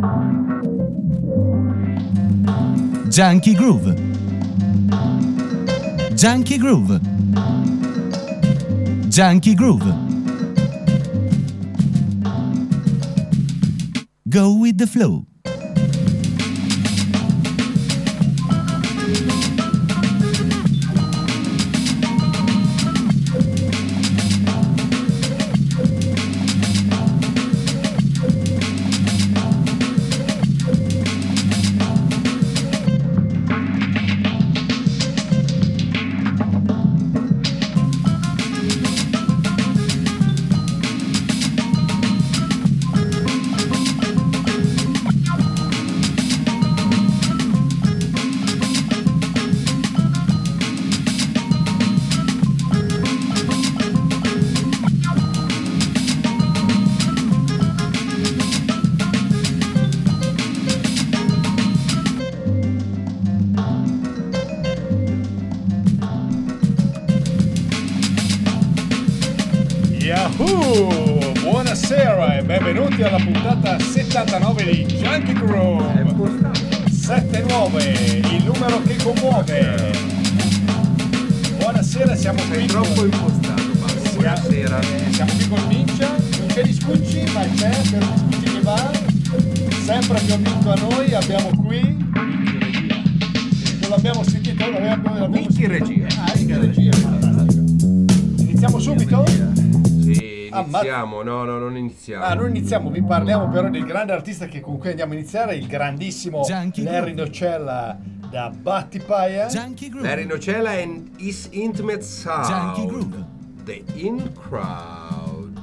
Junkie Groove. Junkie Groove. Junkie Groove. Go with the flow. Buonasera e benvenuti alla puntata 79 di Junkie Groove. 79, il numero che commuove. Buonasera, siamo qui. Troppo impostato, Paolo. Buonasera. Siamo qui con Mincia, non c'è Discucci, ma c'è per Discucci che va. Sempre più amico a noi, abbiamo qui. Non l'abbiamo sentito, l'abbiamo Michi Regia. Michi Regia, fantastico. Iniziamo subito? Sì, iniziamo. No, non iniziamo. Non iniziamo, vi parliamo però del grande artista che con cui andiamo a iniziare, il grandissimo Larry Nocella da Battipaia. Larry Nocella and his intimate sound. The In Crowd.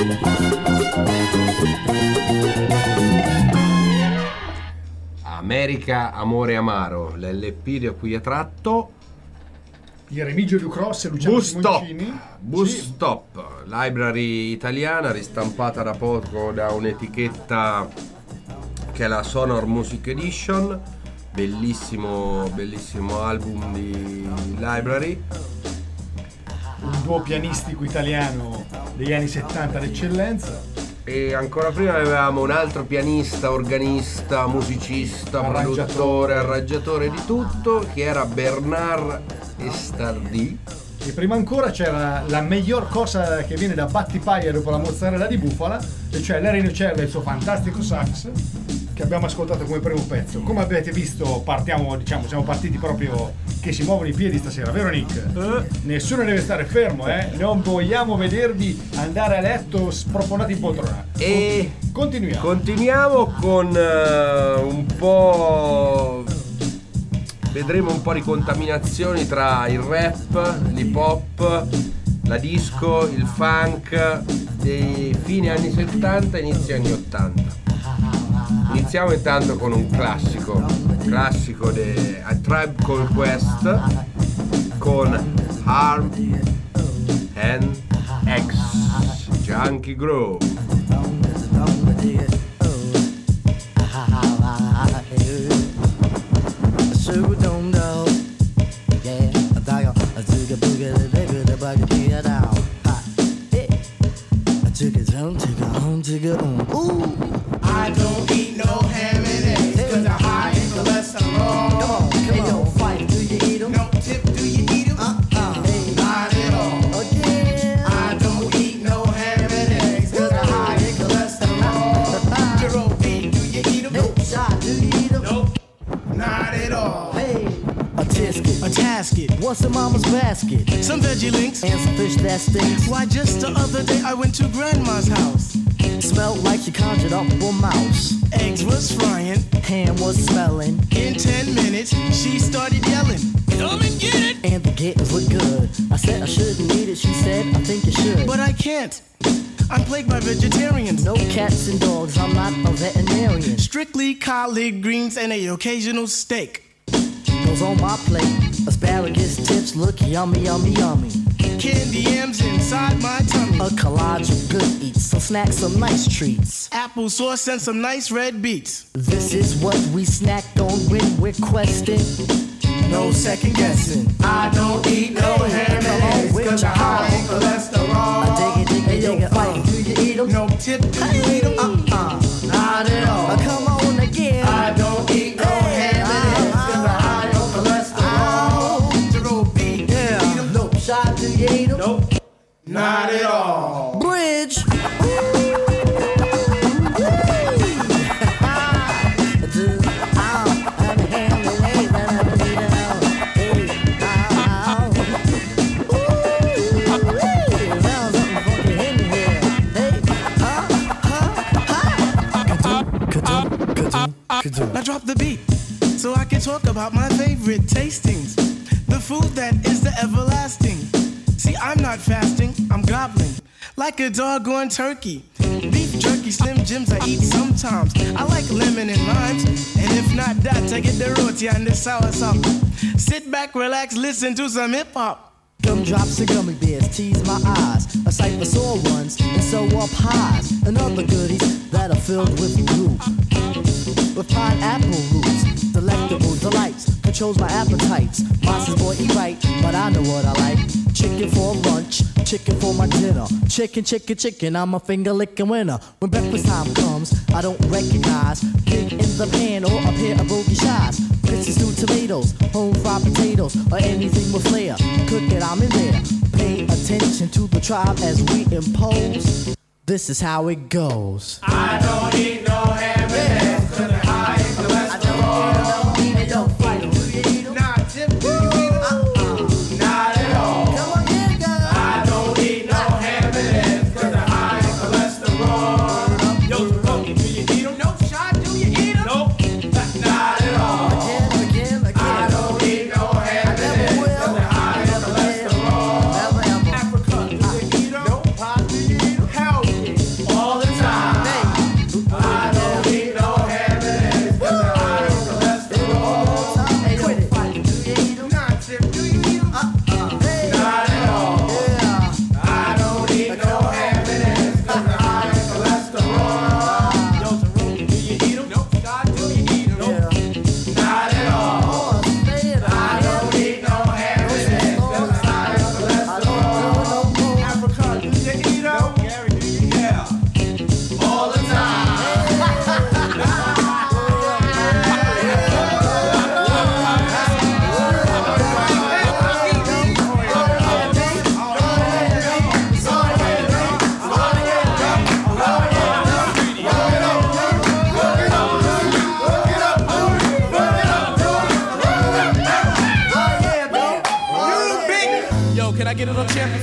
America, Amore Amaro, l'LP da cui è tratto. Il Remigio di Cross e Luciano Simoncini. Bus Stop, library italiana ristampata da poco da un'etichetta che è la Sonor Music Edition. Bellissimo album di library. Un duo pianistico italiano degli anni 70 d'eccellenza. E ancora prima avevamo un altro pianista, organista, musicista, produttore, arrangiatore di tutto, che era Bernard Estardì. E prima ancora c'era la miglior cosa che viene da Battipaglia dopo la mozzarella di bufala, e cioè Larry Nocella e il suo fantastico sax, che abbiamo ascoltato come primo pezzo. Come avete visto, siamo partiti proprio che si muovono i piedi stasera, vero Nick? Nessuno deve stare fermo, non vogliamo vedervi andare a letto sprofondati in poltrona. E continuiamo con un po', vedremo un po' di contaminazioni tra il rap, l'hip hop, la disco, il funk dei fine anni 70 e inizi anni 80. Iniziamo intanto con un classico di A Tribe Called Quest con Harm and X, Junkie Grove. I don't eat no ham and eggs, cause I'm high in cholesterol. Come on, hey, don't fight, do you eat them? No tip, do you eat them? Hey, not at all. Again. I don't eat no ham and eggs, cause I'm high in cholesterol. Jerome B, do you eat them? Nope. Shot, do you eat them? Nope, not at all. Hey, a tasket, what's in mama's basket? Some veggie links and some fish that stinks. Why, just the other day I went to grandma's house. Smelled like she conjured up a mouse. Eggs was frying, ham was smelling. In 10 minutes, she started yelling, "Come and get it!" And the games look good. I said I shouldn't eat it. She said, "I think you should." But I can't. I'm plagued by vegetarians. No cats and dogs, I'm not a veterinarian. Strictly collard greens and a occasional steak. Those on my plate, asparagus tips look yummy, yummy, yummy. Candy yams inside my tummy. A collage of good eats, some snacks, some nice treats. Applesauce and some nice red beets. This is what we snack on when we're questing. No second guessing. I don't eat no ham and eggs, cause I'm high in cholesterol. I dig it, fight. Do you eat them? No tip, do you eat them? Not at all. Come on again. I don't eat no ham and eggs, cause I'm high on cholesterol. Jerome B, yeah. Eat them? No shot, do you eat them? Nope, not at all. Bridge. Now drop the beat so I can talk about my favorite tastings. The food that is the everlasting. See, I'm not fasting, I'm gobbling like a doggone turkey. Beef jerky, Slim Jims I eat sometimes. I like lemon and limes, and if not that, I get the roti and the sour sauce. Sit back, relax, listen to some hip-hop. Gumdrops and gummy bears tease my eyes. A sight for sore ones and so are pies and other goodies that are filled with glue. With pineapple roots, delectable delights, controls my appetites. Monsters boy eat right, but I know what I like. Chicken for lunch, chicken for my dinner. Chicken, chicken, chicken, I'm a finger licking winner. When breakfast time comes, I don't recognize pig in the pan or a pair of bogey shies. Grits, stewed tomatoes, home fried potatoes, or anything with flair. Cook it, I'm in there. Pay attention to the tribe as we impose. This is how it goes. I don't eat no ham and eggs, cause they're high in cholesterol. I don't eat it, don't fight. Do you eat them? Nah, Tim, do you eat them? Not at all. Come on, here, guys. I don't eat no ham and eggs, cause they're high in cholesterol. Yo, Jerome, do you eat them? No shot, do you eat them? Nope, not at all. Again. I don't eat no ham and eggs, cause they're high in cholesterol. Africa, do you eat them? Nope. Pop, do you eat them? Hell yeah.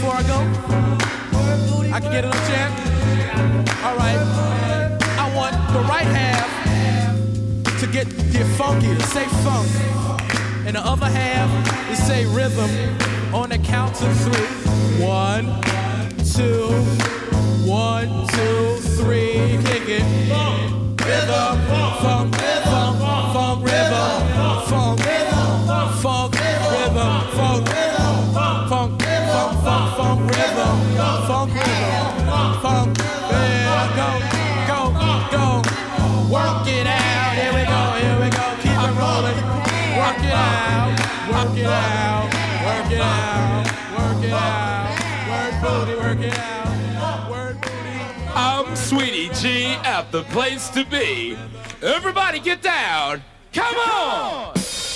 before I go? I can get another chant? All right. I want the right half to get funky, to say funk. And the other half to say rhythm on the count of 3. 1, 2, 1, 2, 3. Kick it. Rhythm, funk, funk, funk, rhythm, funk, funk, rhythm, funk, funk, funk, funk, funk, rhythm, funk, rhythm, funk. Yeah, go, work it out. Here we go, keep it rolling. Work it out, work it out, work it out, work it out. Word booty, work it out. Word booty. I'm Sweetie G at the place to be. Everybody get down. Come on!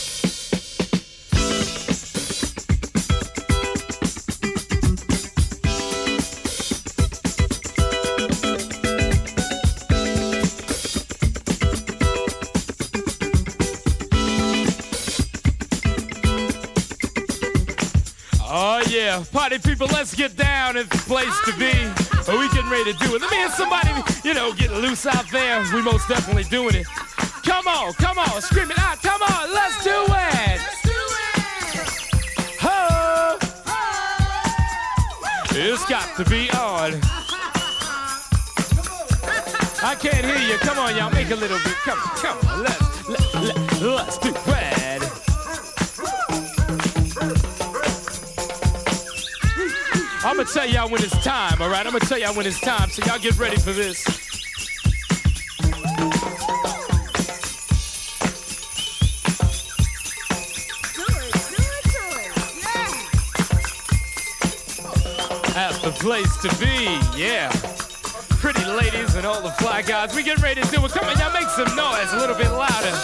Oh yeah, party people, let's get down. It's the place to be. We getting ready to do it. Let me hear somebody, getting loose out there. We most definitely doing it. Come on, scream it out. Come on, let's do it. Ho! It's got to be on. I can't hear you. Come on, y'all, make a little bit. Come on, let's do it. I'm gonna tell y'all when it's time, all right? I'm gonna tell y'all when it's time, so y'all get ready for this. At the place to be, yeah. Pretty ladies and all the fly guys, we get ready to do it. Come on, y'all, make some noise a little bit louder.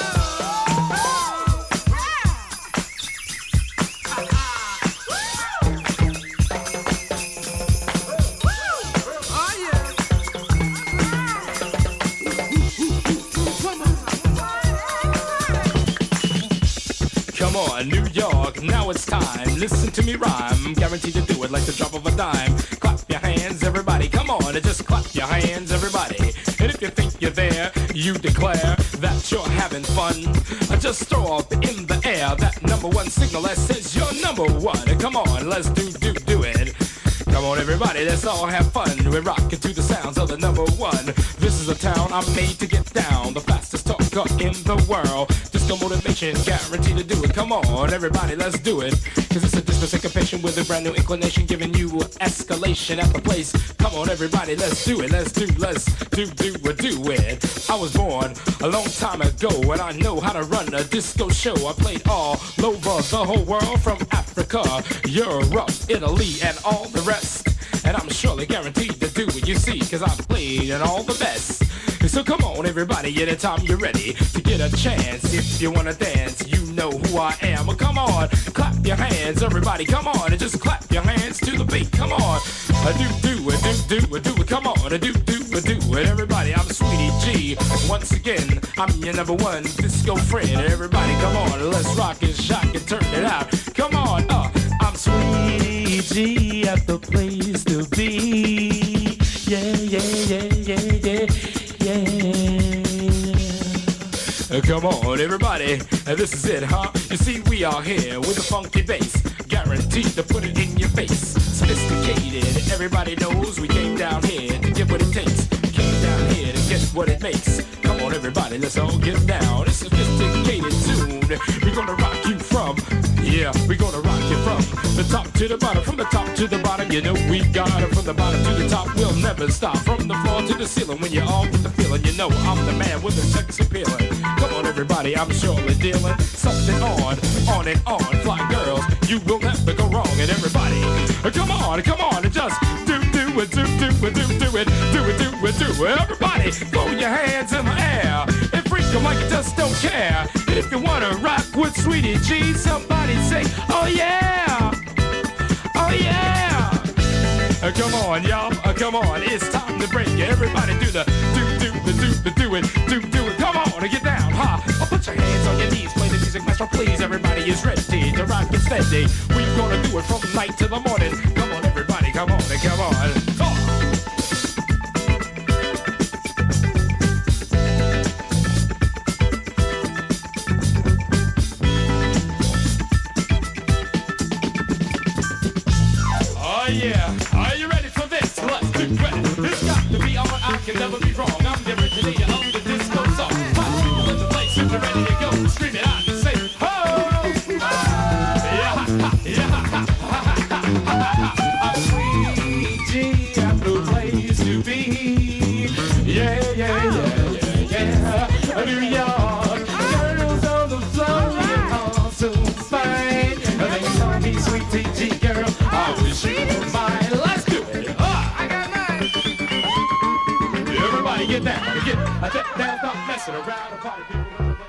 New York, now it's time. Listen to me rhyme. I'm guaranteed to do it like the drop of a dime. Clap your hands, everybody. Come on, and just clap your hands, everybody. And if you think you're there, you declare that you're having fun. Just throw up in the air that number 1 signal that says you're number 1. Come on, let's do it. Come on, everybody, let's all have fun. We're rocking to the sounds of the number 1. This is a town I'm made to get down. The fastest talker in the world. Disco motivation, guaranteed to do it. Come on, everybody, let's do it. Cause it's a disco syncopation with a brand new inclination, giving you escalation at the place. Come on, everybody, let's do it. Let's do it. I was born a long time ago, and I know how to run a disco show. I played all over the whole world, from Africa, Europe, Italy, and all the rest. And I'm surely guaranteed to do what you see, cause I played in all the best. So come on, everybody, anytime you're ready to get a chance. If you wanna dance, you know who I am. Well, come on, clap your hands, everybody, come on, and just clap your hands to the beat. Come on, do it, come on, do it, everybody. I'm Sweetie G. Once again, I'm your number 1 disco friend. Everybody, come on, let's rock and shock and turn it out. Come on, I'm Sweetie G at the place to be. Yeah. Come on, everybody, this is it, huh? You see, we are here with a funky bass, guaranteed to put it in your face. Sophisticated, everybody knows we came down here to get what it takes. We came down here to get what it makes. Come on, everybody, let's all get down. It's a sophisticated tune. We're gonna rock you from, we're gonna rock you from the top to the bottom, from the top to the bottom. You know we got it from the bottom to the top. We'll never stop, from the floor to the ceiling. When you're all with the feeling, you know I'm the man with the sex appealing. Come on, everybody, I'm surely dealing something on and on. Fly girls, you will never go wrong. And everybody, come on, and just do it. Everybody, throw your hands in the air and freak them like you just don't care. And if you wanna rock with Sweetie G, somebody say, oh yeah. Come on, y'all, come on, it's time to break it. Everybody do the do it. Come on, get down, ha. Put your hands on your knees, play the music, master, please. Everybody is ready to rock and steady. We're gonna do it from night to the morning. Come on, everybody. come on, come on. Oh. Oh yeah, are you ready for this? Let's do it. It's got to be on, I can never be wrong. I'm the originator of the disco song. Hot people in the place, if you're ready to go, scream it out and say, oh, yeah, yeah, a sweet G-Apple place to be. Yeah, yeah, yeah, yeah, yeah. New York, girls on the floor, all so fine. They call me sweet G girl. I wish you were mine. Let's do it. I got mine. Everybody get down. Get down. Stop messing around. Party people.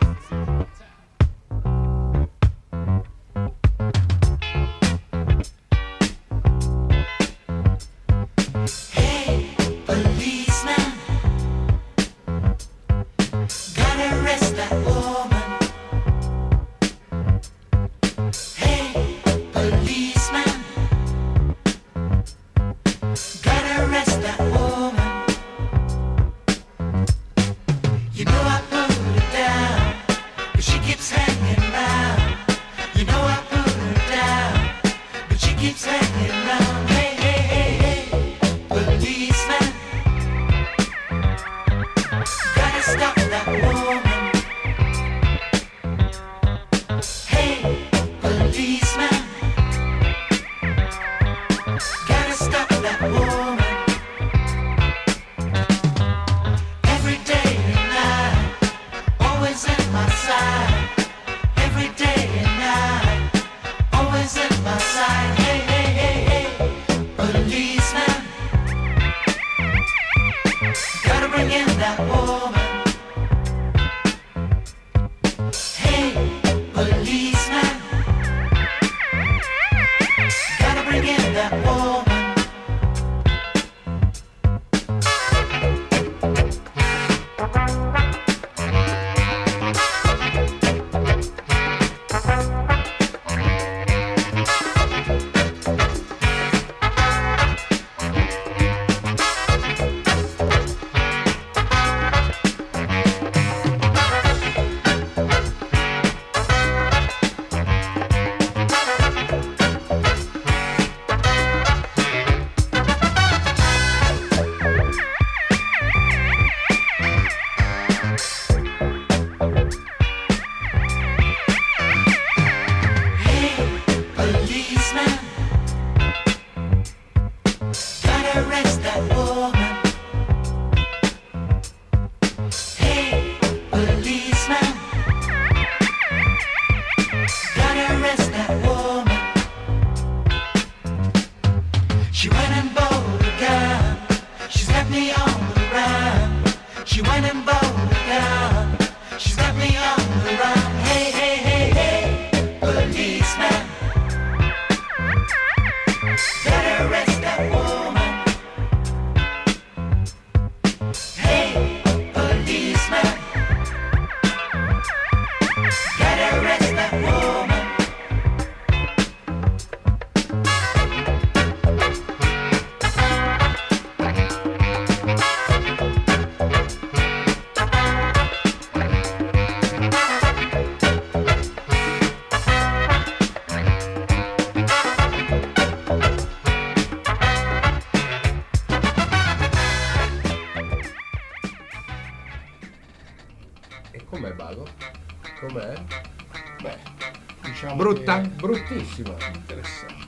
Com'è? Beh, diciamo Brutta? che- Bruttissima. Interessante.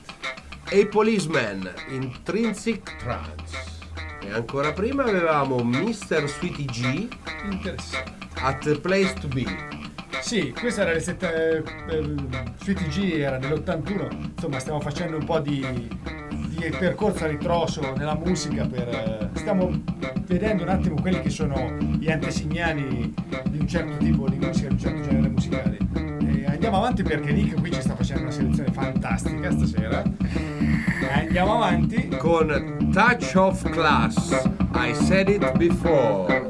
A Policeman, Intrinsic Trance. E ancora prima avevamo Mr. Sweetie G, Interessante. At the Place to Be. Sì, questa era Sweetie G era dell'81, insomma stiamo facendo un po' di percorso a ritroso nella musica stiamo vedendo un attimo quelli che sono gli antesignani di un certo tipo di musica, di un certo genere musicale. E andiamo avanti perché Nick qui ci sta facendo una selezione fantastica stasera. Andiamo avanti. Con Touch of Class, I Said It Before.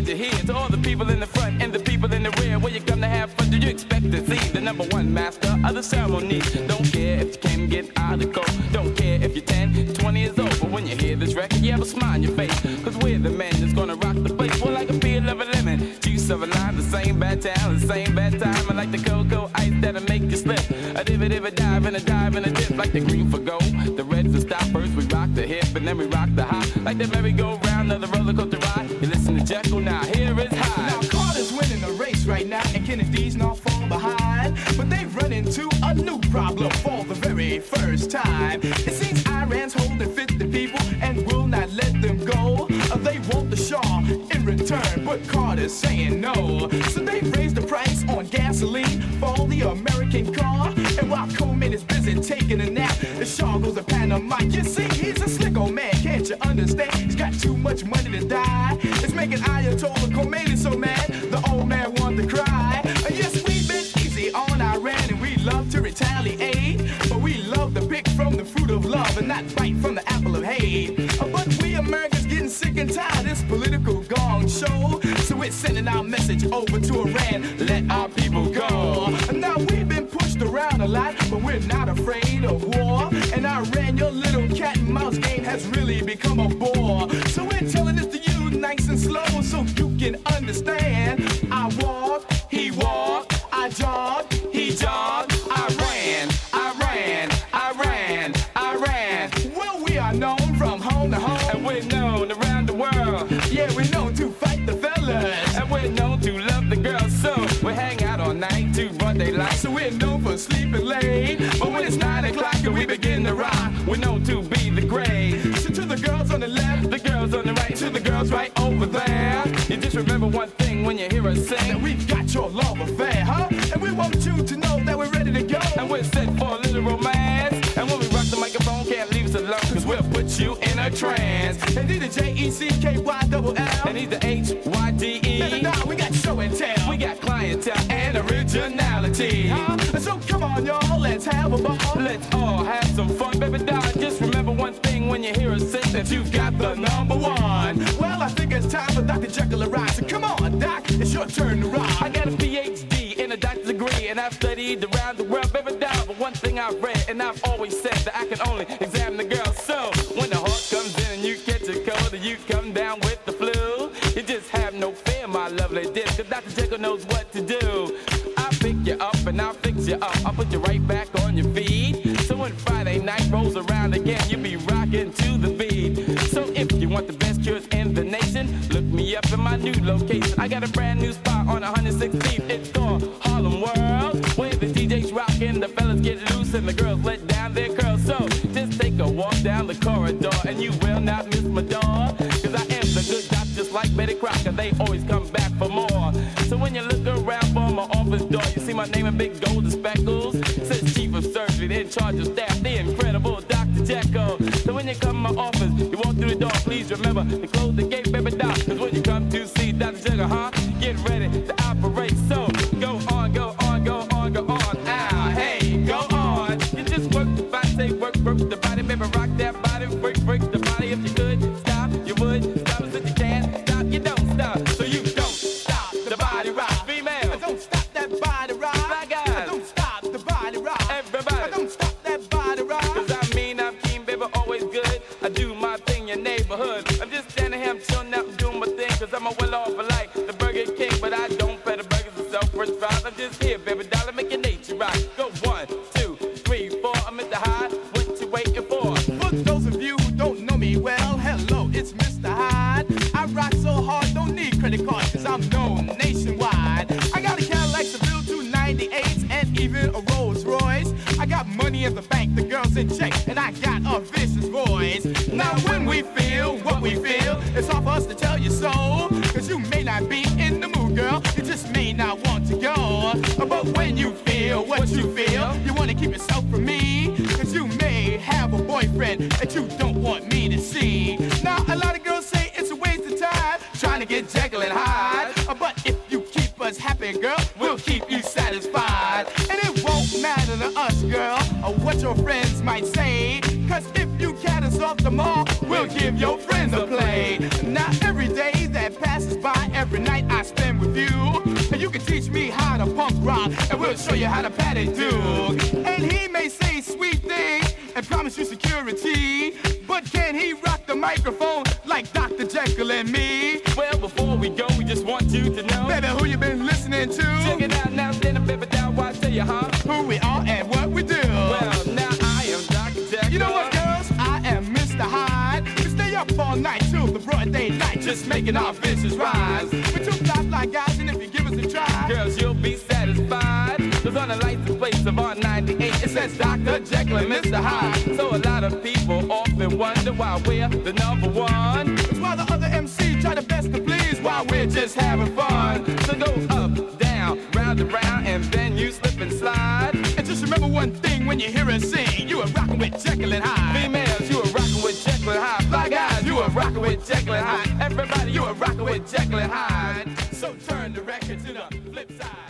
did you hear? To all the people in the front and the people in the rear, where you come to have fun, do you expect to see the number one master of the ceremony? Don't care if you can get out of the cold, don't care if you're 10, 20 years old, but when you hear this record, you have a smile on your face, cause we're the men that's gonna rock the place. Well, like a peel of a lemon, juice of a lime, the same bad town, the same bad time. I like the cocoa ice that'll make you slip, a dive and a dive and a dip, like the green for gold, the red for stoppers. We rock the hip and then we rock the hop, like the merry-go-round of the roller coaster ride. You listen to Jekyll, now here is high. Now Carter's winning the race right now, and Kennedy's not far behind. But they've run into a new problem for the very first time. It seems Iran's holding 50 people and will not let them go. They want the Shah in return, but Carter's saying no. So they've raised the price on gasoline for the American car. And while Coleman is busy taking a nap, the Shah goes to Panama. You see, he's a slick old man, can't you understand? He's got too much money to die. It's making Ayatollah Khomeini so mad, the old man wants to cry. Yes, we've been easy on Iran and we love to retaliate, but we love to pick from the fruit of love and not bite from the apple of hate. But we Americans getting sick and tired of this political gong show, so we're sending our message over to Iran, let our people go. Now we've been pushed around a lot, but we're not afraid of war. And Iran, your little cat and mouse game has really become a bore. So we're telling this to you nice and slow, so you can understand. I walk, he walked, I jogged, he jogged. I ran, I ran, I ran, I ran. Well, we are known from home to home, And we're known around the world, yeah, we're known to fight the fellas. and we're known to love the girls, so we hang out all night to broad daylight. So we're known for sleeping late, but when it's 9 o'clock and we begin to rock, We're known to be the great, so to the girls on the left, the girls on the right, to the girls right over there, You just remember one thing when you hear us that sing, we've got your love affair, huh? And we want you to know that we're ready to go. and we're set for a little romance. And when we rock the microphone, can't leave us alone, cause we'll put you in a trance. And he's the Jeckyll, And he's the HYDE. now we got show and tell, We got clientele and originality. huh? So come on, y'all, let's have a ball. Let's all have some fun, baby doll. Just remember one thing when you hear us sing, that you got the number one. Well, I think it's time for Dr. Jekyll to rise. So come on, Doc, it's your turn to rock. I got a PhD and a doctor's degree, and I've studied around the world, baby doll. But one thing I've read, and I've always said, that I can only examine the girl. So when the heart comes in and you catch a cold, and you come down with the flu, you just have no fear, my lovely dear, cause Dr. Jekyll knows what to do. I'll pick you up and I'll fix you up. I'll put you right back on your feet. So when Friday night rolls around again, you'll be rocking to the beat. So if you want the best cures in the nation, look me up in my new location. I got a brand new spot on 116th. It's called Harlem World, where the DJs rockin', the fellas get loose, and the girls let down their curls. So just take a walk down the corridor, and you will not miss my door. Cause I am the good doc, just like Betty Crocker. They always come back for more. So when you look around for my office door, you see my name in big golden speckles. Says Chief of Surgery, in charge of staff, the incredible Dr. Jekyll. So when you come to my office, you walk through the door, please remember to close the gate, baby doc. Cause when you come to see Dr. Jekyll, get ready to operate. So go on, go on, go on, go on. Ow, hey, go on. You just work the body, say work the body, baby, rock that body, break the body. If you could stop, you would stop us. If you can't stop, you don't stop. So you don't stop the body rock, female. Don't stop that body rock. My God. Don't stop the body rock. Everybody. Don't stop that body rock. Cause I mean I'm keen, baby, always good. I do my thing in neighborhood. I'm just standing here, I'm chilling out, I'm doing my thing. Cause I'm a well-off like the Burger King, but I don't pay the burgers and self-first fries. I'm just here, baby, dollar, make your nature rock. Go 1, 2, 3, 4, I'm at the high. What you waiting for? For those of you who don't know me well, hello, it's Mr. Hyde. I rock so hard, don't need credit cards, cause I'm known nationwide. I got a Cadillac Seville 298s and even a Rolls Royce. I got money in the bank, the girls in check, and I got a vicious voice. Now when we feel what we feel, it's hard for us to tell you so. Cause you may not be in the mood, girl, you just may not want to go. But when you feel what you feel, you wanna keep yourself from me. Cause you may have a boyfriend that you don't want me to see. Now a lot of girls say it's a waste of time trying to get Jekyll and Hyde. But if you keep us happy, girl, we'll keep you satisfied. And it won't matter to us, girl, or what your friends might say. Cause if you cat us off the mall, we'll give your friends a play. Now every day that passes by, every and we'll show you how to pat it, dude. And he may say sweet things and promise you security, but can he rock the microphone like Dr. Jekyll and me? Well, before we go, we just want you to know, Baby, who you been listening to? check it out now, then, baby, down, why I tell you, huh? Who we are and what we do. Well, now I am Dr. Jekyll. You know what, girls? I am Mr. Hyde. We stay up all night till the broad daylight, just making our vicious rise. We two fly like guys, and if you give us a try, Girls, you'll be satisfied. Cause on the license plates of R98, it says Dr. Jekyll and Mr. Hyde. So a lot of people often wonder why we're the number one. it's why the other MC try the best to please while we're just having fun. So go up, down, round and round, and then you slip and slide. And just remember one thing when you hear us sing, you are rocking with Jekyll and Hyde. Females, you are rocking with Jekyll and Hyde. Fly guys, you are rocking with Jekyll and Hyde. Everybody, you are rocking with Jekyll and Hyde. So turn the record to the flip side.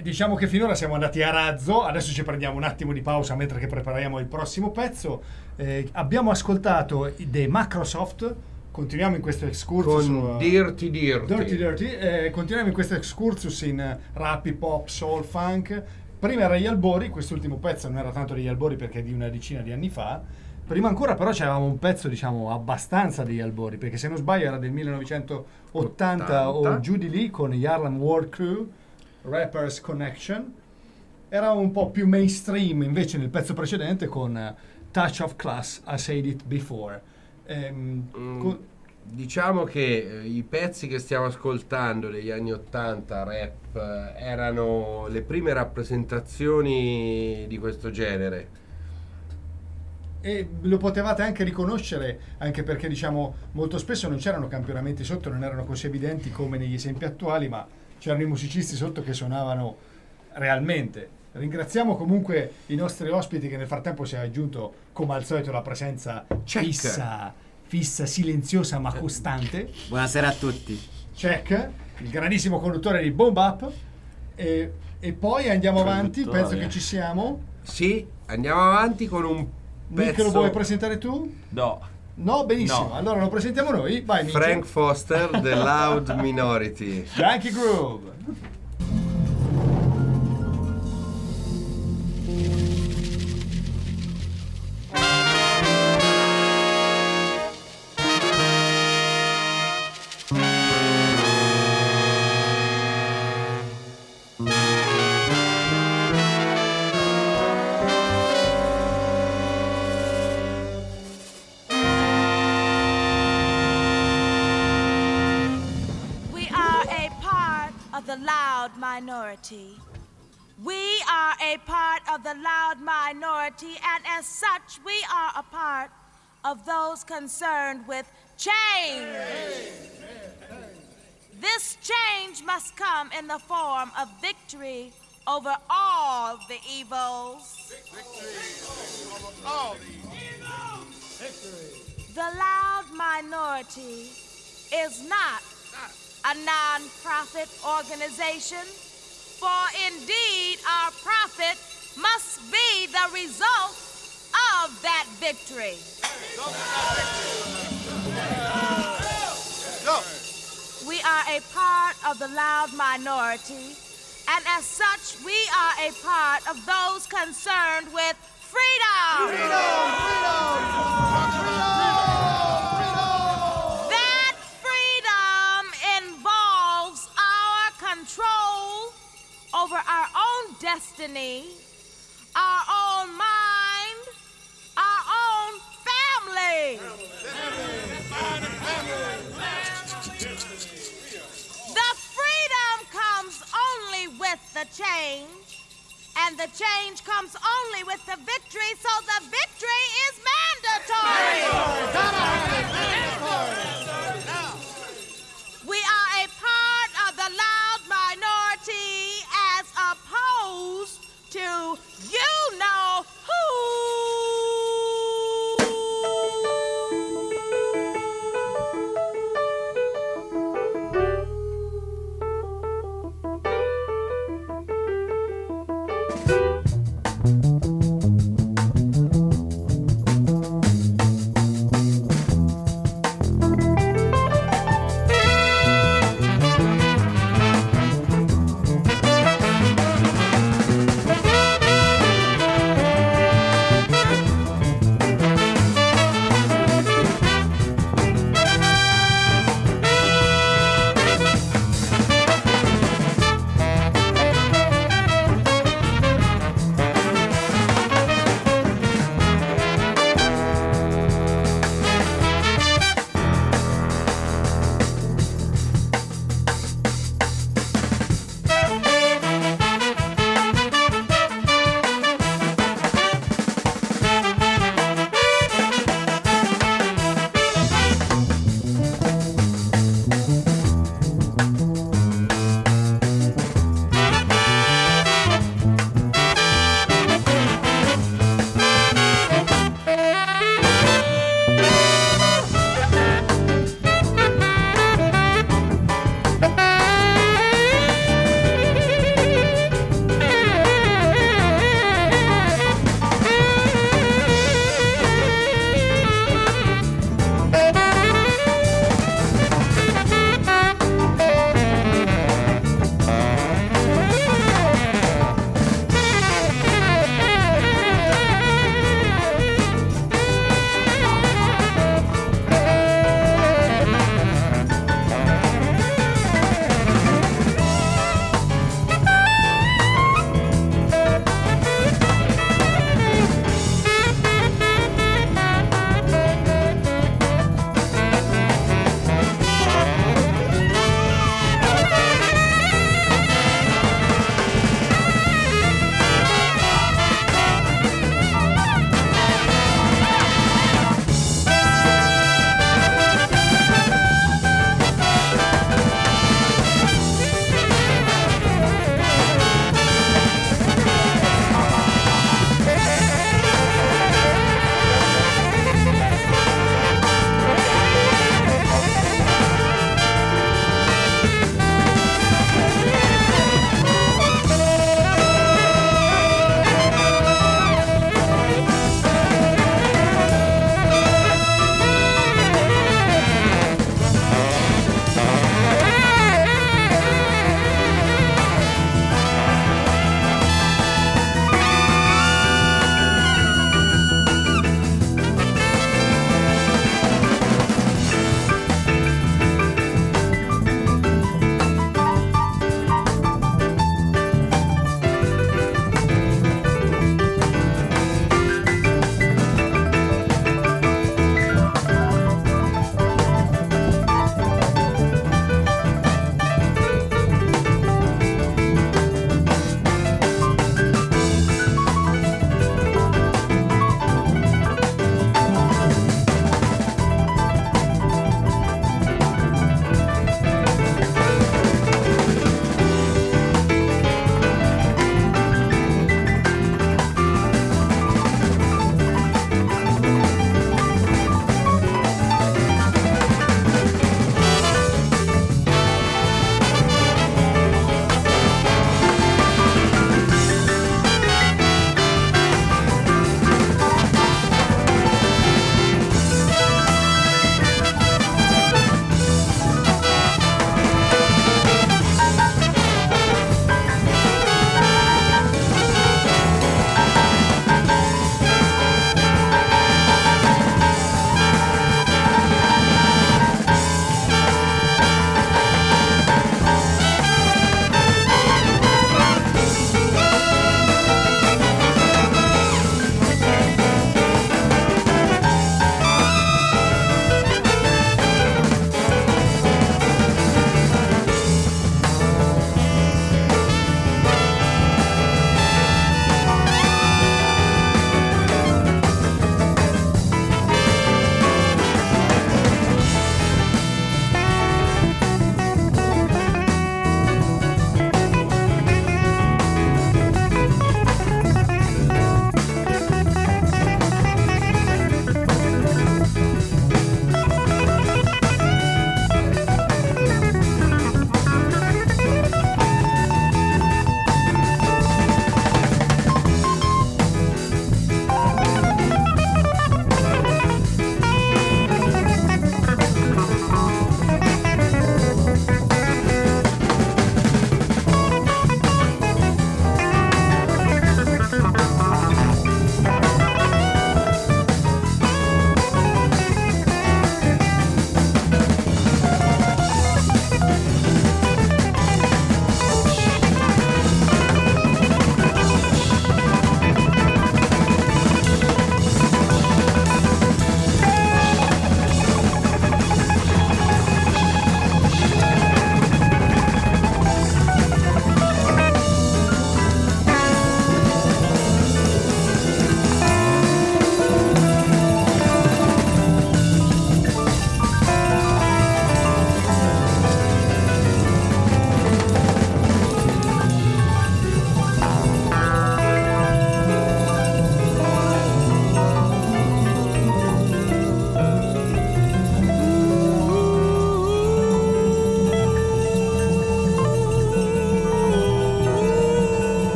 diciamo che finora siamo andati a razzo, adesso ci prendiamo un attimo di pausa mentre che prepariamo il prossimo pezzo. Abbiamo ascoltato dei Macrosoft, continuiamo in questo excursus Con Dirty. continuiamo in questo excursus in rap, hip hop, soul, funk. Prima era gli Albori, quest'ultimo pezzo non era tanto degli Albori perché è di una decina di anni fa. Prima ancora però c'avevamo un pezzo, diciamo, abbastanza degli Albori, perché se non sbaglio era del 1980 o giù di lì, con gli Harlem World Crew, Rappers Connection. Era un po' più mainstream invece nel pezzo precedente con Touch of Class, I Said It Before. Diciamo che i pezzi che stiamo ascoltando degli anni 80 rap erano le prime rappresentazioni di questo genere. E lo potevate anche riconoscere, anche perché diciamo molto spesso non c'erano campionamenti sotto, non erano così evidenti come negli esempi attuali, ma c'erano i musicisti sotto che suonavano realmente. Ringraziamo comunque i nostri ospiti, che nel frattempo si è aggiunto come al solito la presenza fissa, silenziosa ma costante. Buonasera a tutti. Check, il grandissimo conduttore di Bomb Up. E poi andiamo avanti, penso che ci siamo. Sì, andiamo avanti con un Nick, lo vuoi presentare tu? No. No, benissimo. No. Allora lo presentiamo noi. Vai, Nick. Frank Foster, The Loud Minority. Yankee Groove. The loud minority. We are a part of the loud minority, and as such, we are a part of those concerned with change. This change must come in the form of victory over all the evils. The loud minority is not a non-profit organization, for indeed our profit must be the result of that victory. We are a part of the loud minority, and as such we are a part of those concerned with freedom. Control over our own destiny, our own mind, our own family. The freedom comes only with the change, and the change comes only with the victory, so the victory is mandatory. We are a part of the loud minority as opposed to you know who.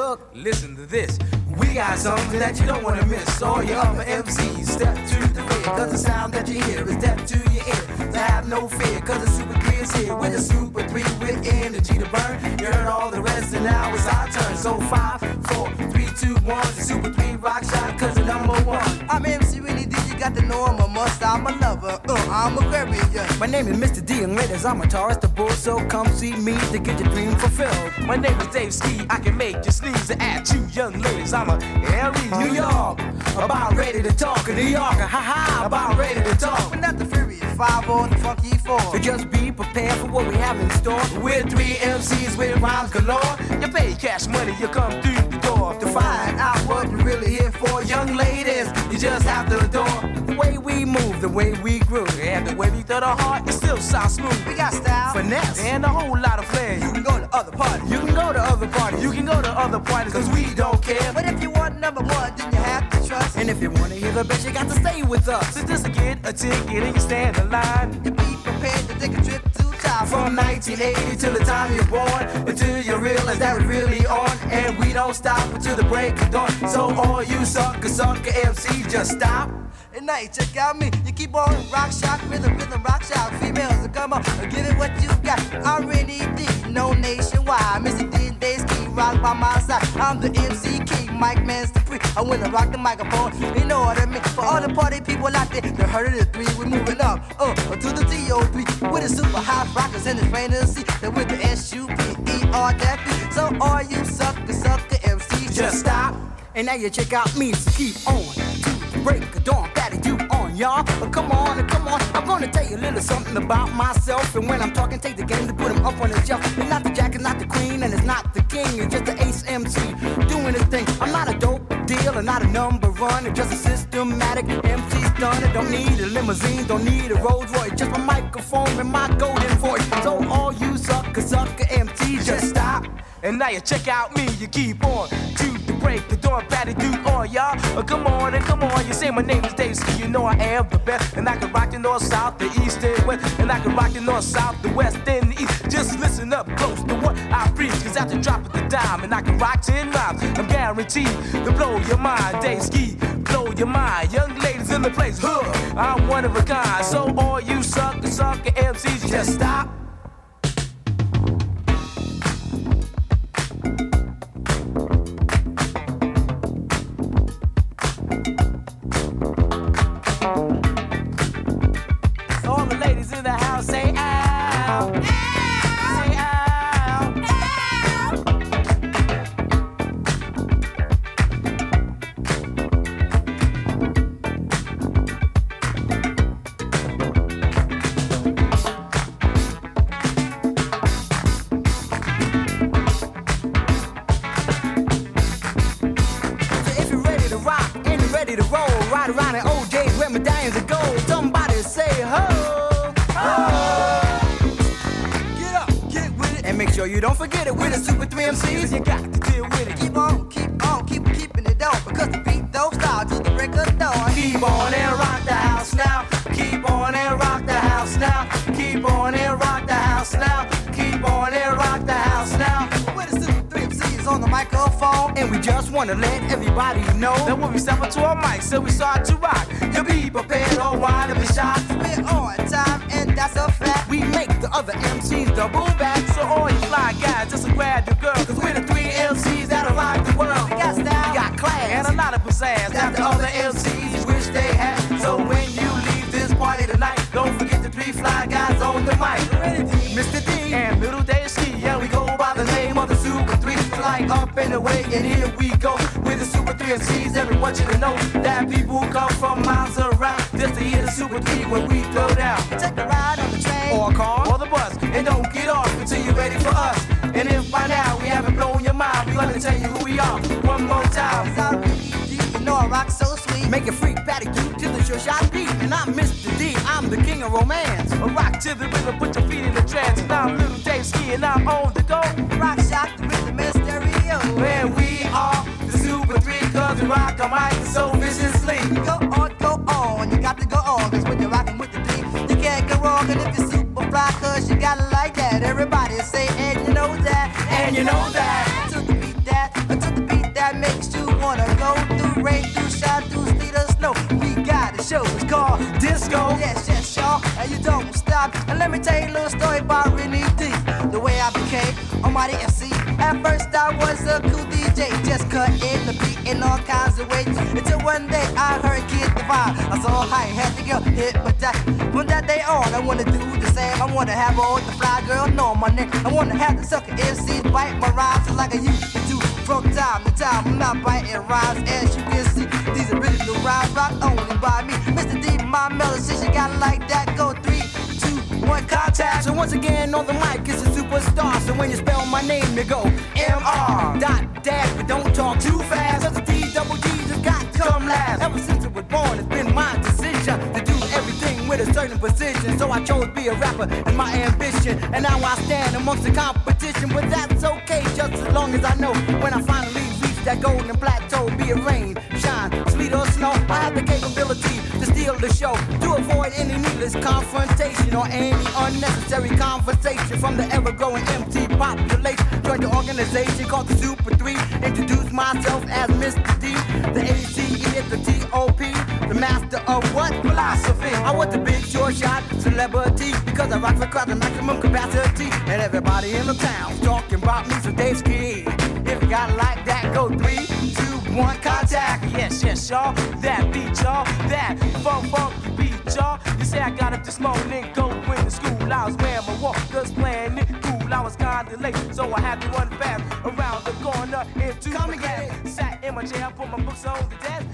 look, listen to this. We got something that you don't want to miss. All your other MCs, step to the rear, cause the sound that you hear is deaf to your ear. So have no fear, cause the Super 3 is here. With a Super 3 with energy to burn. You heard all the rest and now it's our turn. So 5, 4, 3, 2, 1. The Super 3 rock shot cause the number one. I'm MC Winnie D, you got to know I'm a must. I'm a lover, I'm Aquarius. My name is Mr. D and ladies, I'm a Taurus the bull. So come see me to get your dream fulfilled. My name is Dave Ski, I can make you sneeze at you young ladies. I'm a Aries, New York, about ready to talk. New York, ha-ha, about ready to talk. But not the Furious 5 or the Funky 4. So just be prepared for what we have in store. We're 3 MCs with rhymes galore. You pay cash money, you come through the door. To find out what you're really here for, young ladies, you just have to adore the way we move, the way we groove, and the way we throw the heart, it still sounds smooth. We got style, finesse, and a whole lot of flair. You can go to other parties, you can go to other parties, you can go to other parties, cause we don't care. But if you want number one, then you have to trust. And if you wanna hear the best, you got to stay with us. So just to get a ticket and you stand in line. You be prepared to take a trip to time. From 1980 till the time you're born, until you realize that we're really on. And we don't stop until the break of dawn. So all you sucker MCs, just stop. And now you check out me, you keep on rock shock, rhythm, rock shock. Females, come on, give it what you got. I'm Rennie D, no nationwide. Mr. D and Dave Ski, rock by my side. I'm the MC King, Mike Man's the free. I wanna rock the microphone, you know what I mean. For all the party people out there, you heard of the 3, we're moving up, to the TOP. With the super hot rockers and the fantasy, then with the SUPER. So all you sucker MCs, just stop. And now you check out me, so keep on. Break a dawn, patty do on, y'all. But come on, I'm gonna tell you a little something about myself. And when I'm talking, take the game to put them up on the shelf. It's not the jack, it's not the queen, and it's not the king. It's just the ace MC doing his thing. I'm not a dope deal, and not a number one. It's just a systematic MC stunner. Don't need a limousine, don't need a Rolls Royce. Just my microphone and my golden voice. So all you sucker MCs, just stop. And now you check out me, you keep on to the break, the dawn, patty do on, y'all. Come on, you say my name is Dave Ski, you know I am the best. And I can rock the north, south, the east, and west. And I can rock the north, south, the west, and the east. Just listen up close to what I preach, cause after dropping the dime, and I can rock 10 rhymes, I'm guaranteed to blow your mind. Dave Ski, blow your mind. Young ladies in the place, I'm one of a kind. So all you sucker MCs, just stop. All the ladies in the house say ow, ow. Say ow, ow. So if you're ready to rock and you're ready to roll, ride around in OJ's where medallions of gold. Somebody say ho, ho. Get up, get with it, and make sure you don't forget it. With the Super 3 MCs, you got to deal with it. Keep on, keeping it on, because the beat don't stop till the break of dawn. Keep on and rock the house now. Keep on and rock the house now. Keep on and rock the house now. Keep on and rock the house now. With the Super 3 MCs on the microphone, and we just want to let everybody know that when we step up to our mic, so we start to rock. You be prepared, or why to be shot. We're on time, and that's a fact. We make the other MCs double back. So all you fly guys, just grab your girl, cause we're the 3 MCs that'll rock the world. We got style, we got class, and a lot of pizzazz that the other MCs wish they had. So when you leave this party tonight, don't forget the 3 fly guys on the mic. Mr. D and Little Dave Ski, yeah, we go by the name of the Super 3. Like up and away, and here we go with the Super 3 MCs. Everyone should know that people come from miles around just to hear the Super 3 when we throw down. Take a ride on the train or a car or the bus, and don't get off until you're ready for us. And if by now we haven't blown your mind, we're gonna tell you who we are one more time. You know I rock so sweet, make it freak, patty do to the sure shot beat. And I'm Mr. D, I'm the king of romance. A rock to the rhythm, put your feet in the trance. And I'm Little Dave Ski, and I'm on the go. Rock shot the rhythm and stereo. And we are the Super 3, cause we rock our mic so viciously. Go on, you got to go on, cause when you're rocking with the 3, you can't go wrong. And if you're super fly, cause you got it like that. Everybody say, and you know that, and you know that. To the beat that, to the show is called disco. Yes, yes, y'all, and you don't stop. And let me tell you a little story about Renee D. The way I became Almighty MC. At first I was a cool DJ, just cutting the beat in all kinds of ways. Until one day I heard Kid Divine. I saw how he had to get hypnotized. From that day on, I wanna do the same. I wanna have all the fly girls know my name. I wanna have the sucker MCs bite my rhymes like I used to do. From time to time, I'm not biting rhymes. As you can see, these original rhymes rock only by me. Mr. D, my melody, since you got it like that, go 3, 2, 1, contact. So once again on the mic, it's a superstar. So when you spell my name, you go M-R dot dash, but don't talk too fast. Cause the D-double-G just got to come last. Ever since I was born, it's been my decision to do everything with a certain precision. So I chose to be a rapper and my ambition. And now I stand amongst the competition. But that's okay, just as long as I know when I finally reach that golden plateau, be it rain, shine, sleet or snow, I have the capability to steal the show, to avoid any needless confrontation or any unnecessary conversation from the ever-growing MT population. Joined the organization called the Super 3. Introduced myself as Mr. D, the ACE is the T.O.P., the master of what? Philosophy. I was the big short shot celebrity because I rock the crowd to maximum capacity. And everybody in the town's talking about me, so they scared. If you got it like that, go 3, 2, 1, contact. Yes, yes, y'all. That beat, y'all. That funk beat, y'all. You say I got up this morning, go to school. I was wearing my walkers, playing it cool. I was kinda late, so I had to run fast around the corner into the class. Sat in my chair, put my books on the desk.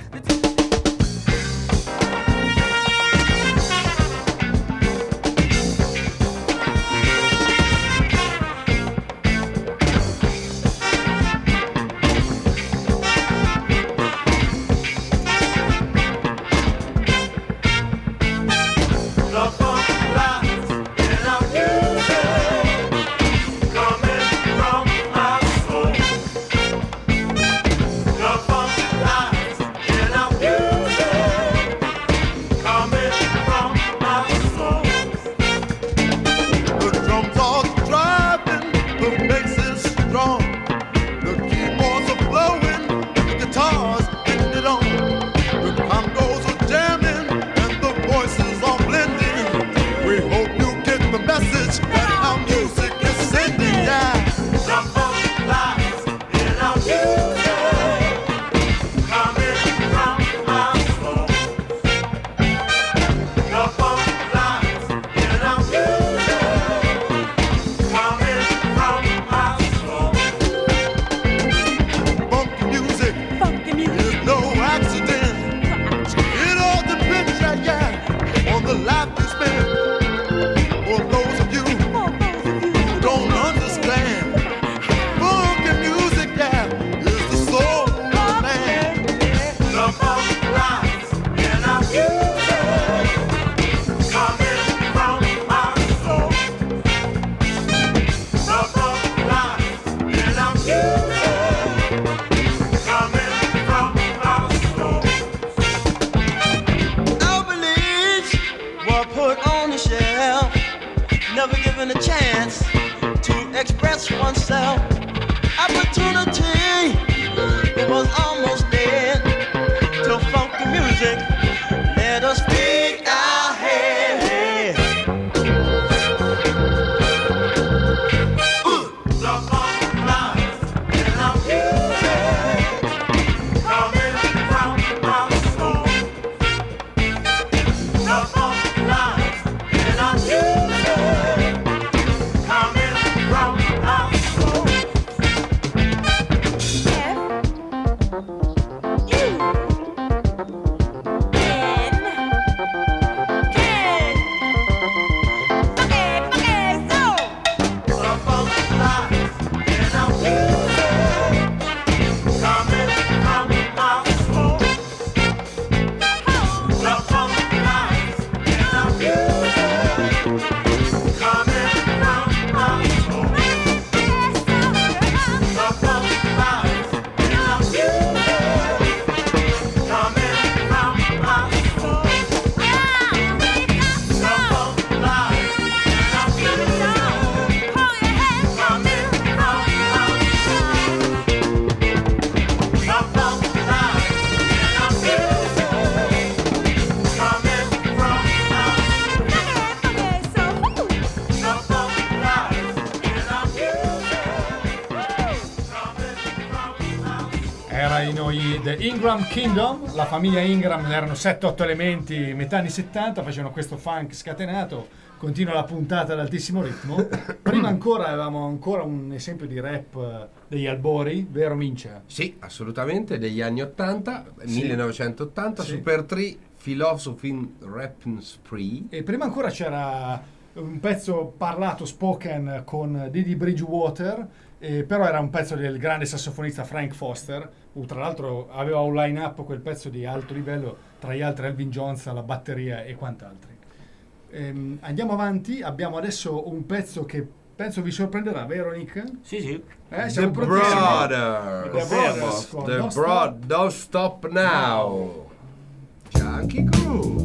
erano i The Ingram Kingdom, la famiglia Ingram, erano 7-8 elementi, metà anni 70, facevano questo funk scatenato, continua la puntata ad altissimo ritmo. Prima ancora avevamo ancora un esempio di rap degli Albori, vero Mincia? Sì, assolutamente, degli anni 80, Sì. 1980, Sì. Super 3, Philosophy Rapping Spree. E prima ancora c'era un pezzo parlato, spoken, con Didi Bridgewater, però era un pezzo del grande sassofonista Frank Foster, tra l'altro aveva un line-up, quel pezzo di alto livello, tra gli altri Elvin Jones alla batteria e quant'altri. Andiamo avanti, abbiamo adesso un pezzo che penso vi sorprenderà, vero Nick? Sì. The Siamo prontissimi. Brothers. The Brothers con The Don't Don't Stop Now. Junkie Groove.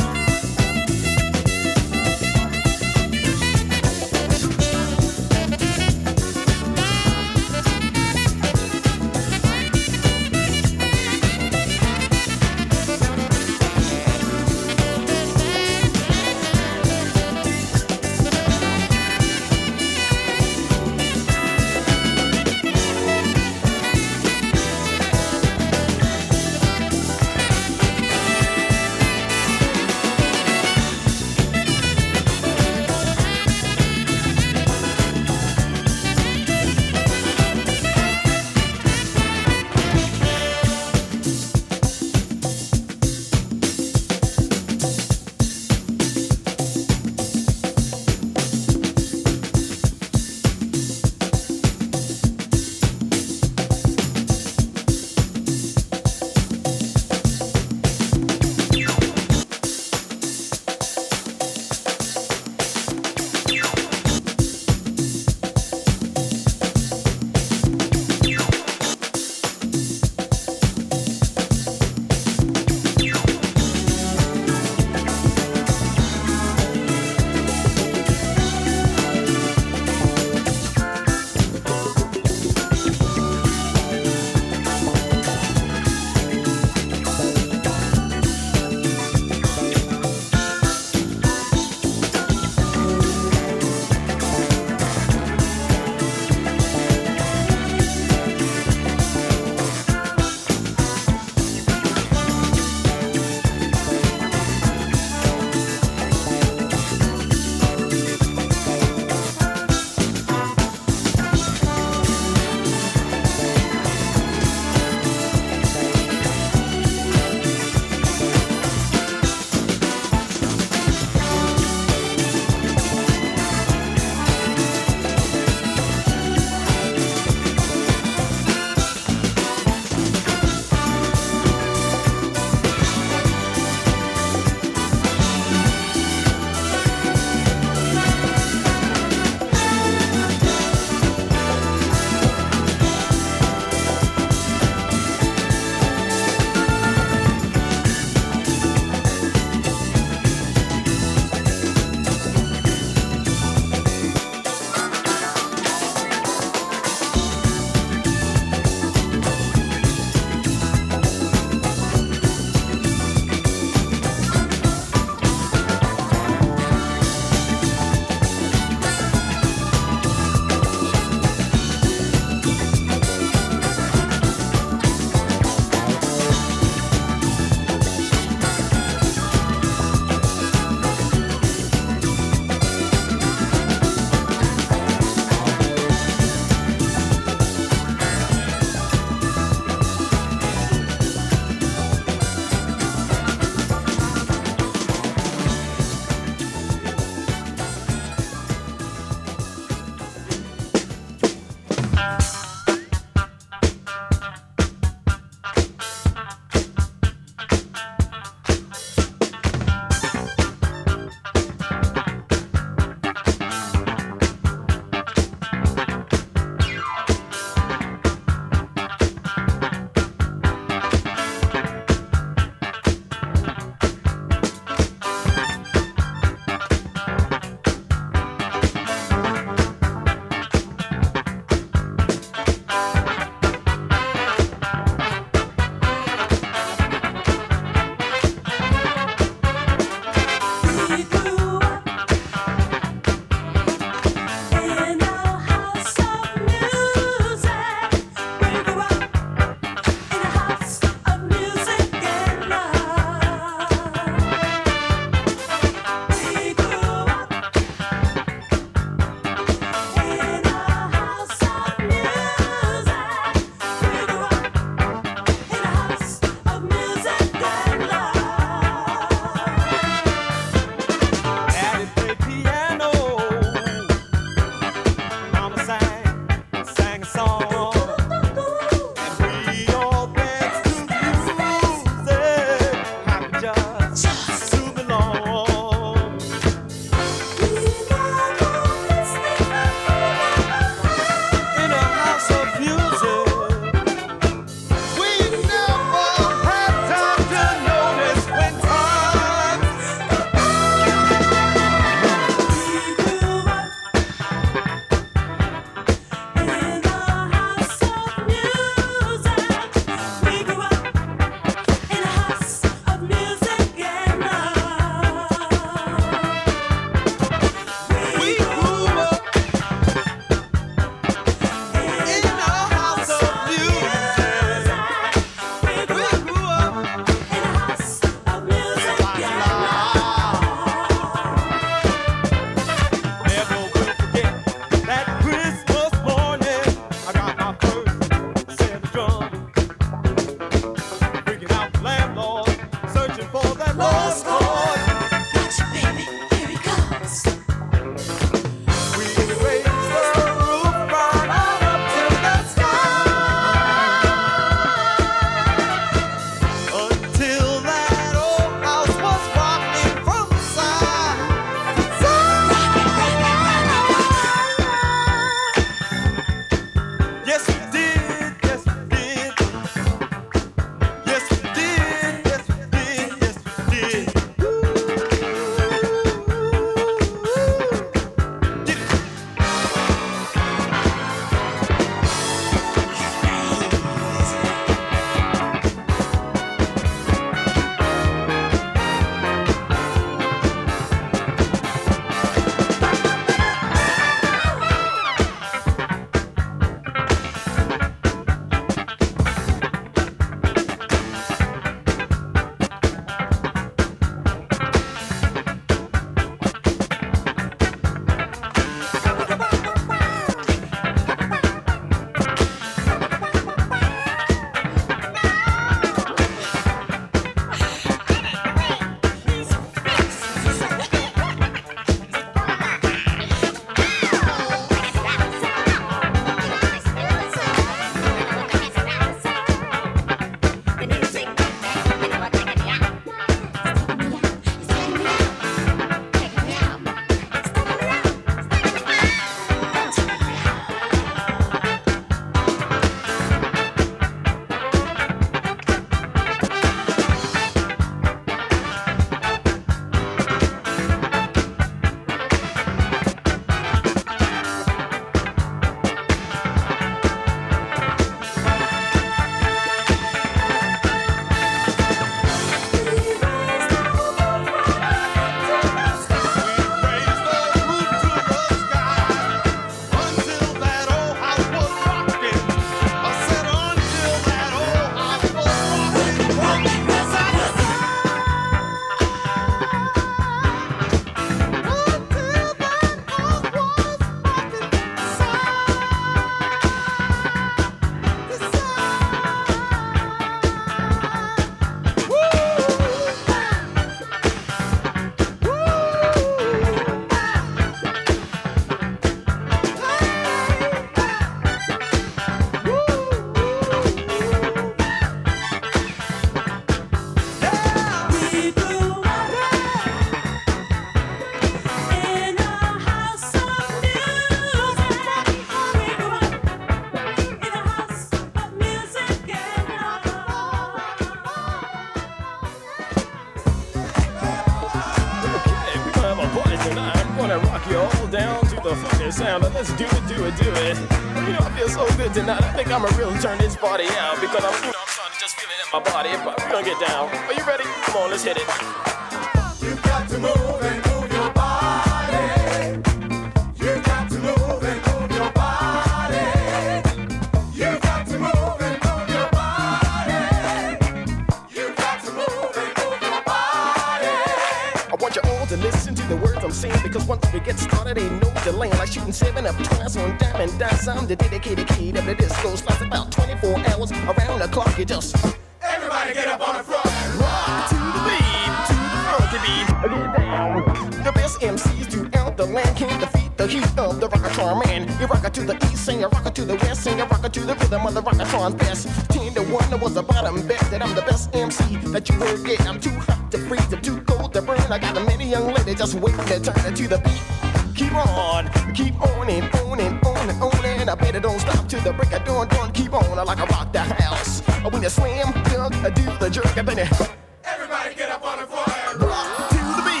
it sound. Let's do it, do it, do it. You know, I feel so good tonight. I think I'ma really turn this party out because I'm starting to just feel it in my body. We're gonna get down. Are you ready? Come on, let's hit it. You got to move and move your body. You got to move and move your body. You got to move and move your body. You got to move and move your body. I want you all to listen to the words I'm saying because once we get started, ain't no delay. Like shooting 7 up twice on Diamond Dice. I'm the dedicated kid of the disco. Lasts about 24 hours around the clock. You just Everybody get up on the floor. rock to the beat, to the funky beat. Get down. The best MCs throughout the land can't defeat the heat of the Rockatron man. You rock it to the east, and you rock it to the west, and you rock it to the rhythm of the Rockatron's best. 10 to 1, there was a bottom bet that I'm the best MC that you heard yet. I'm too hot to freeze, I'm too cold to burn. I got a many young ladies just waiting to turn it to the beat. Keep on and on and on and on and I bet it don't stop till the break of dawn. Don't keep on like I rock the house. When you slam, dunk, I do the jerk, and then Everybody get up on the floor and rock to the beat.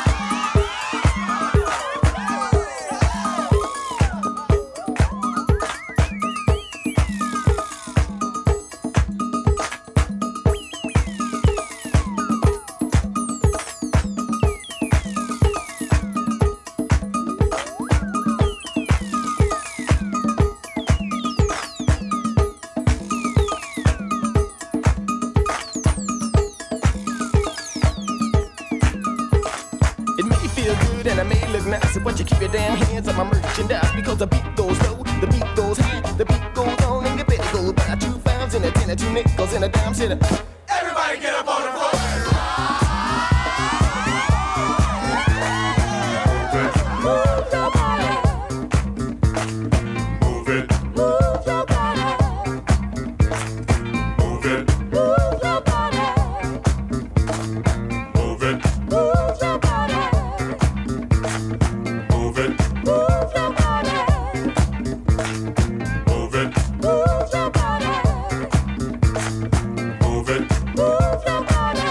But you keep your damn hands on my merchandise because the beat goes low, the beat goes high, the beat goes on, and you better go buy 2 pounds and a 10 and 2 nickels and a dime cent. Everybody get up on the floor. Move your body. Move it. Move your body. Move it. Move your body. Move it. Move your body. Move it. Move your body. Move it. Move your body. Move it. Move your body.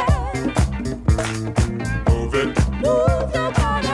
Move it. Move your body.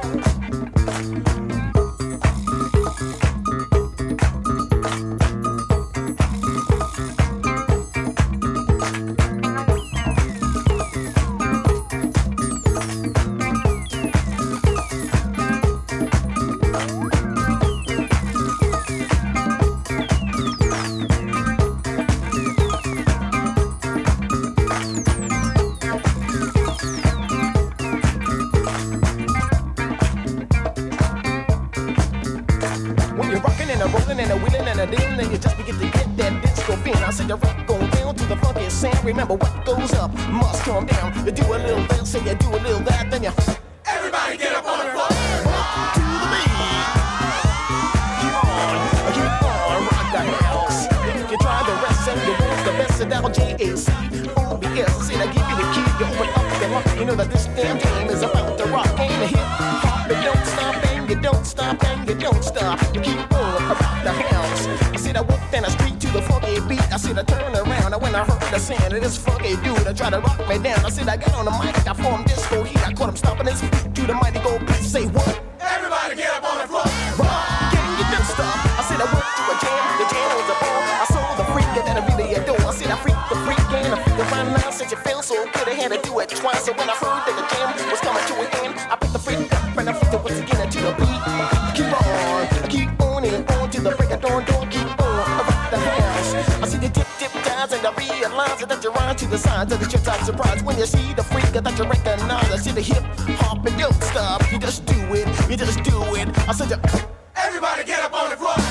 When you're rocking and a rolling and a wheeling and a dealing, then you just begin to get that disco feel. I said the rock go down to the funky sound. Remember what goes up must come down. You do a little this, say you do a little that, then you Everybody get up on the floor. rock to the beat. Keep on, rock the house. If you try the rest and you want the best, it's L-J-A-C-O-B-S. I said I give you the key, you open up the lock. You know that this damn game is about to rock and a hip hop. But don't stop and you don't stop and you don't stop. You keep on rock the house. I said I walked down the street to the funky beat. I said I turned around and when I heard the sound of this funky dude, I tried to rock me down. I said I got on the mic, I formed disco heat. I caught him stomping his feet to the mighty gold beat. Say what? Everybody get up on the floor. Rock and you don't stop. I said I went to a jam, the jam was a bomb. I saw the freak that I really adore. I said I freaked the freak and I freaked the fine line since you felt so good. I had to do it twice. So when I heard that the jam was coming to an end, I picked the freak up and I freaked it once again to the beat. Keep on and on till the break of dawn. Don't keep on around the house. I see the dip dives and I realize that you run to the sides of the trip. I'm surprised when you see the freak that you recognize. I see the hip hop and don't stop. You just do it, you just do it. I said you. Everybody get up on the floor.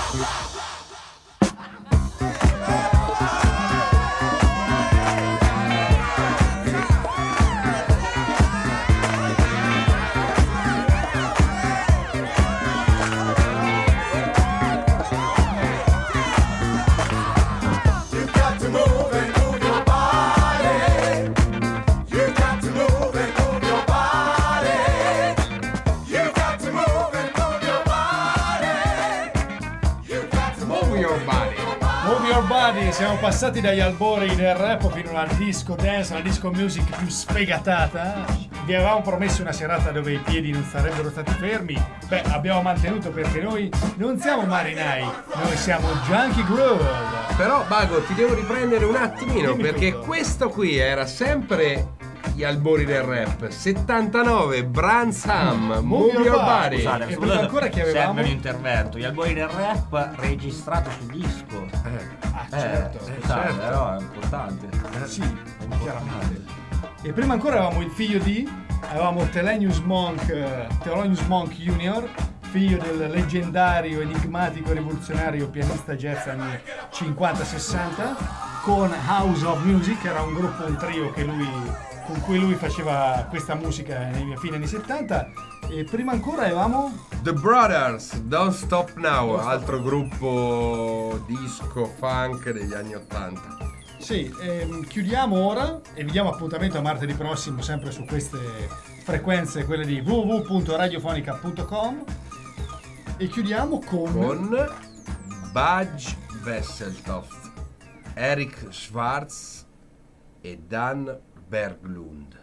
You got to move and move your body. You got to move and move your body. You got to move and move your body. You got to Move your body. Move your body. Siamo passati dagli albori del rap fino al disco dance, alla disco music più sfegatata. vi avevamo promesso una serata dove i piedi non sarebbero stati fermi. Beh, abbiamo mantenuto, perché noi non siamo marinai, noi siamo Junkie Groove. Però Bago, ti devo riprendere un attimino, Dimmi perché tutto. questo qui era sempre gli albori del rap. 79 Branham, Move Your Body. Scusate, E prima ancora che avevamo- serve un intervento. Gli albori del rap registrato su disco. Certo. Scusate, certo. però è importante. Sì, chiaramente. E prima ancora avevamo il figlio avevamo Thelonious Monk Jr., figlio del leggendario, enigmatico, rivoluzionario pianista jazz anni 50-60, con House of Music, era un gruppo, un trio con cui lui faceva questa musica nei fine anni 70. E prima ancora avevamo The Brothers, Don't Stop Now, altro gruppo disco funk degli anni 80. Sì, chiudiamo ora e vi diamo appuntamento a martedì prossimo, sempre su queste frequenze, quelle di www.radiofonica.com, e chiudiamo con Budge Wesseltoft, Eric Schwartz e Dan Berglund.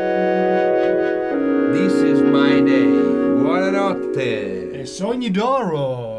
This is my day. Buonanotte. E Sogni d'oro.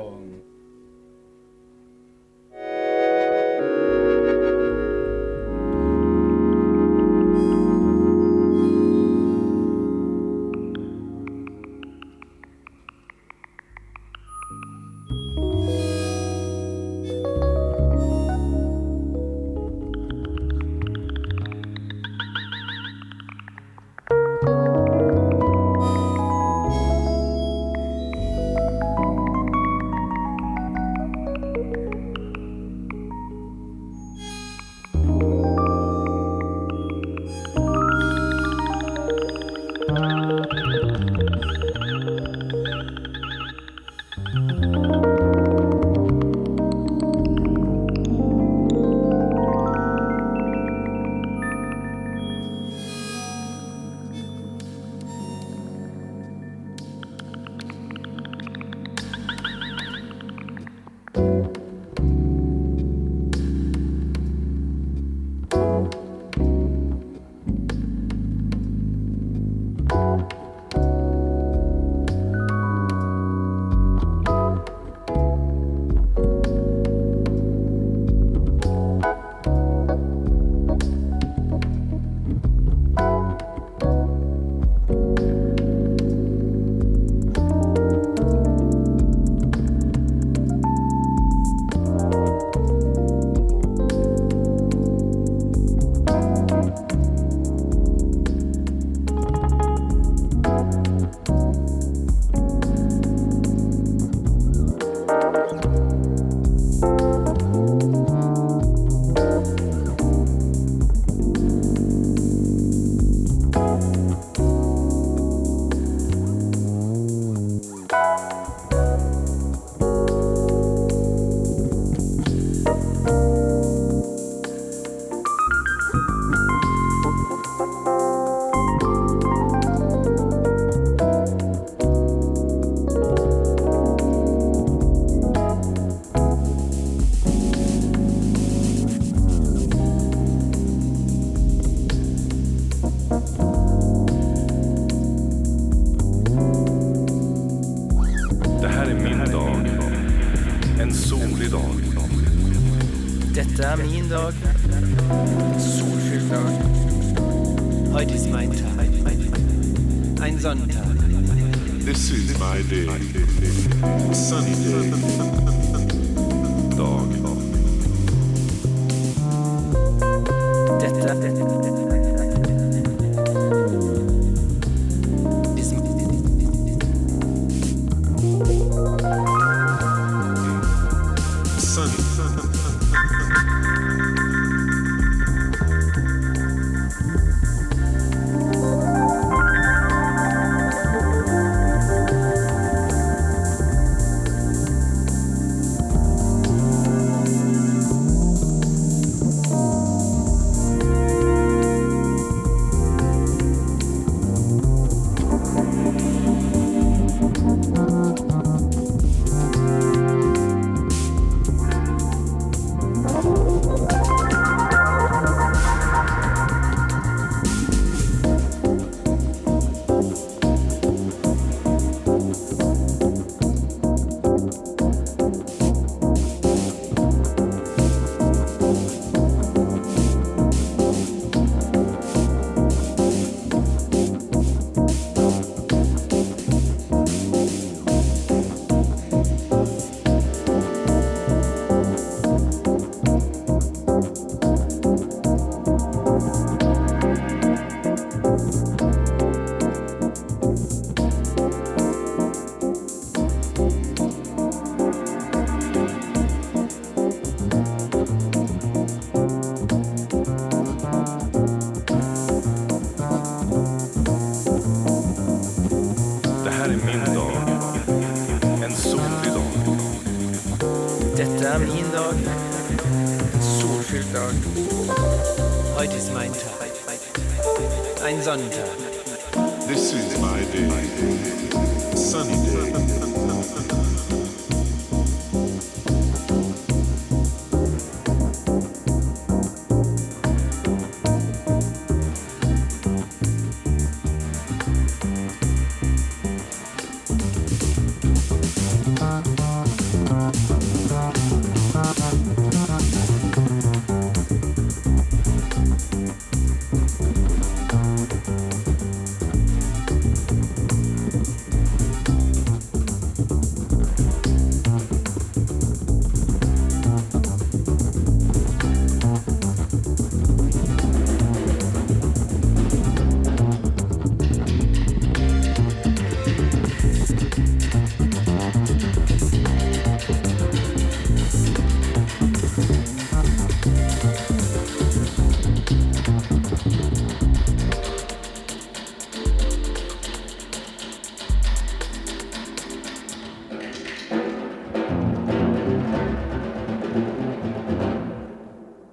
Detta är min dag. Solfylld dag. Heute ist mein Tag. Ein Sonntag. This is my day. Sunny day. Dag. Detta Tag. So viel Tag. Heute ist mein Tag. Ein Sonntag. This is my day. Sunday.